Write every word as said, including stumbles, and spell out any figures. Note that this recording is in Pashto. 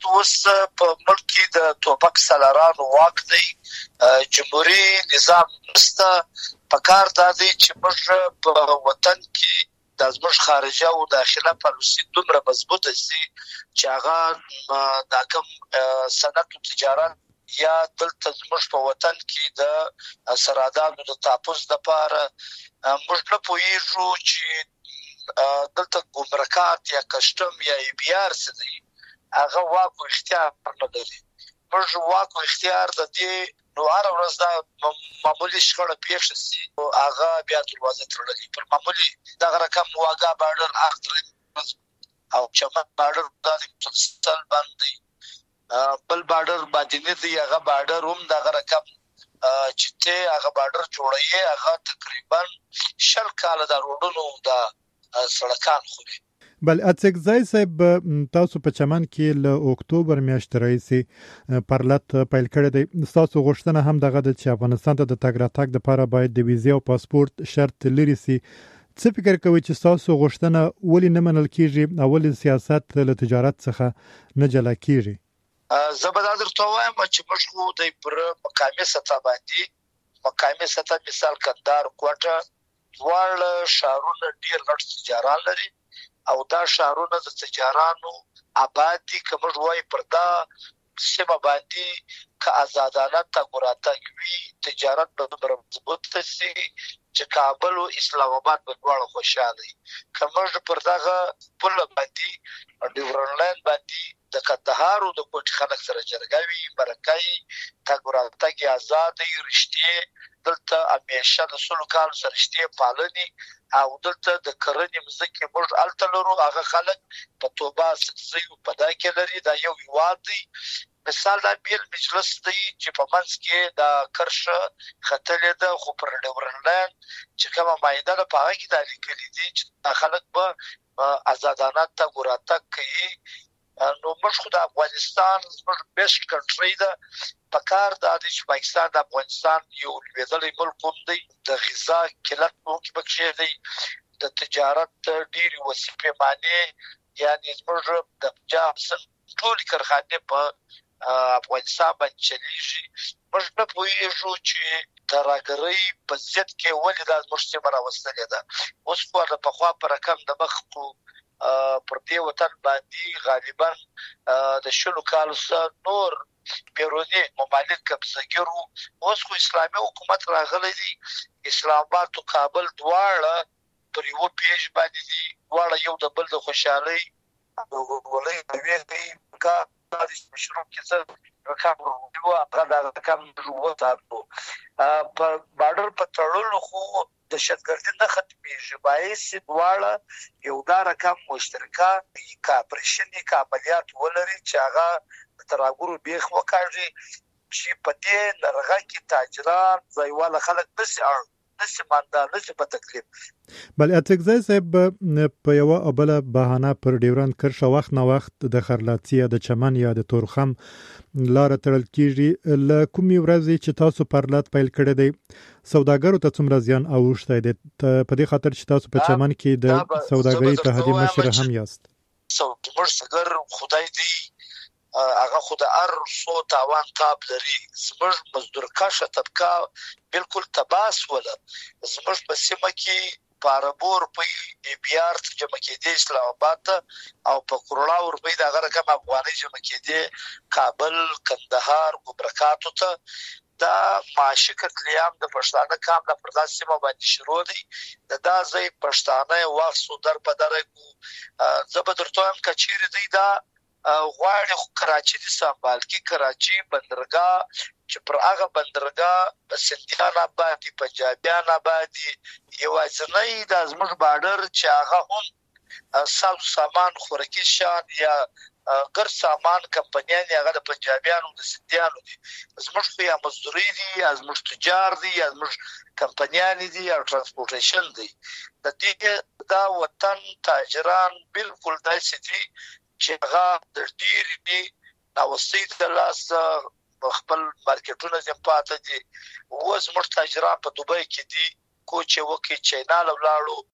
اوس په ملک کې د توپک سالارانو واک دی، جمهوري نظام نشته. پکار دا دی چې موږ په وطن کې د زموږ خارجه او داخله پالیسي دومره مضبوطه شي چې هغه دا کوم صنعت او تجارت یا دلته زموږ په وطن کې د سرحداتو د تحفظ لپاره موږ نه پوهېږو چې دلته ګمرکات یا کسټم یا ای بي آر څه دی، هغه واک او اختیار نه لري. موږ واک او اختیار د دې نو هره ورځ دا معمولي شخړه پېښه شي، هغه بیا دروازه تړلې پر معمولي دغه رقم واګه بارډر اخر او چمن بارډر د مسلسل باندې بل بارډر باندې نه دی، هغه بارډر هم دغه رقم چې ته هغه بارډر جوړوي، هغه تقریبا شل کاله د روډونو د سړکان خوري. بل اڅکزای صاحب، تاسو په چمن کې له اکتوبر میاشتې راهیسې پرلط پیل کړی دی. تاسو غوښتنه هم دغه ده چې افغانستان ته د تګ راتګ دپاره باید د ویزې او پاسپورت شرط لرې سي. څه فکر کوئ چې تاسو غوښتنه ولې نه منل کېږي او ولې سیاست له تجارت څخه نه جلا کېږي؟ زه به دا درته ووایم چې موږ خو د پر مقامي سطح باندې مقامي سطح مثال کندهار، کوټه، دواړه ښارونه ډېر غټ تجاران لري او دا ښارونه د تجارانو آباد دي. که موږ وایو پر دا سیمه باندې که آزادانه تګ راتګ وي، تجارت به دومره مضبوطه شي چې کابل او اسلام آباد به دواړه خوشحاله وي. که موږ پر دغه پله باندې ډیورنډ لاین باندې د کندهار او د کوټې خلک سره جرګه وي، مرکه وي، تګ راتګ یې ازاد وي، رښتې دلته همیشه د سلو کالو سره رښتې پالنې او دلته د کرنې مځکې موږ هلته لرو، هغه خلک په توبه سکزي په دا کې لري. دا یو هېواد دی. مثال دا بیل مجلس دی چې په منځ کې دا کرښه ختلې ده، خو پر ډیورنډ لاین چې کومه معاهده ده په هغه کې دا لیکلي دي چې دا خلک به ازادانه تګ راتګ کوي. نو موږ خو د افغانستان زموږ بیسټ کنټري ده. په کار دا دی چې پاکستان د افغانستان یو لوېدلی ملک هم دی، د غذا قلت هم پکې دی، د تجارت ډېرې وسیع پیمانې یعنې زموږ د پنجاب سند ټولې کارخانې په افغانستان باندې چلیږي. موږ نه پوهېږو چې ترهګرۍ په ضد کې ولې دا زموږ سیمه راوستلې ده. اوس خو د پخوا په رقم د مخ خو پر دې وطن باندې غالبا د شلو کالو څخه نور بیروني ممالک قبضه‌ګر وو. اوس خو اسلامي حکومت راغلی دی، اسلام آباد او کابل دواړه پر یوه پیج باندې دي، دواړه یو د بل د خوشحالۍ او ورورولۍ نوې کوي. کا دا د مشروع کې څه رقم ورو هغه دا رقم وساتو. په بارډر په تړلو خو دهشتګردي نه ختمېږي، باعث دواړه یو دا رقم مشترکه کاپریشن کې عملیات ولري چې هغه د ترهګرو بیخ وکاږي چې په دې نرغه کې تاجران ځایواله خلک نشي اړ نشي ماندار نشي په تکلیف. بل اڅکزای صاحب، په یوه او بله بهانه پر ډیورنډ کرښه وخت نه وخت د خرلاڅي یا د چمن یا د تورخم لاره تړل کېږي. له کومې ورځې چې تاسو پرلط پیل کړی دی سوداګرو ته څومره زیان اوښتی دی؟ په دې خاطر چې تاسو په چمن کې د سوداګرۍ اتحادیې مشر هم یاست. زموږ صدر خدای دی هغه خو د هر څو تاوان تاب لري. زموږ مزدور کشه طبقه بالکل تباه سوله. زموږ په سیمه کې په عربو روپۍ ای بي آر جمع کېدې اسلام آباد ته او په کروڑاو روپۍ د هغه رقم افغانۍ جمع کېدې کابل، کندهار، ګمرکاتو ته. دا معاشي قتلیام د پښتانه کام د پر داسې سیمه باندې شروع دی. د دا ځای پښتانه واخصو در په دره کو. زه به درته وایم که چیرې دی دا غواړي خو کراچي دي سنبال کې، کراچي بندرګاه چې پر هغه بندرګاه سندیان آباد دي، پنجابیان آباد دي، یوازینی دا زموږ بارډر چې هغه هم ساز سامان خوراکي شیان یا ګر سامان کمپنیان هغه د پنجابیانو د سندیانو دي. زموږ خو یا مزدوري دي یا زموږ تجار دي یا زموږ کمپنیان دي یا ترانسپورټیشن دي. د دې دا وطن تاجران بالکل داسې دي چې هغه د ډېرې دي ناوستۍ د لاسه خپل مارکیټونه ځم پاته دي. اوس زموږ تاجران په دوبۍ کې دي، کوچ یې وکړي، چاینا له ولاړو،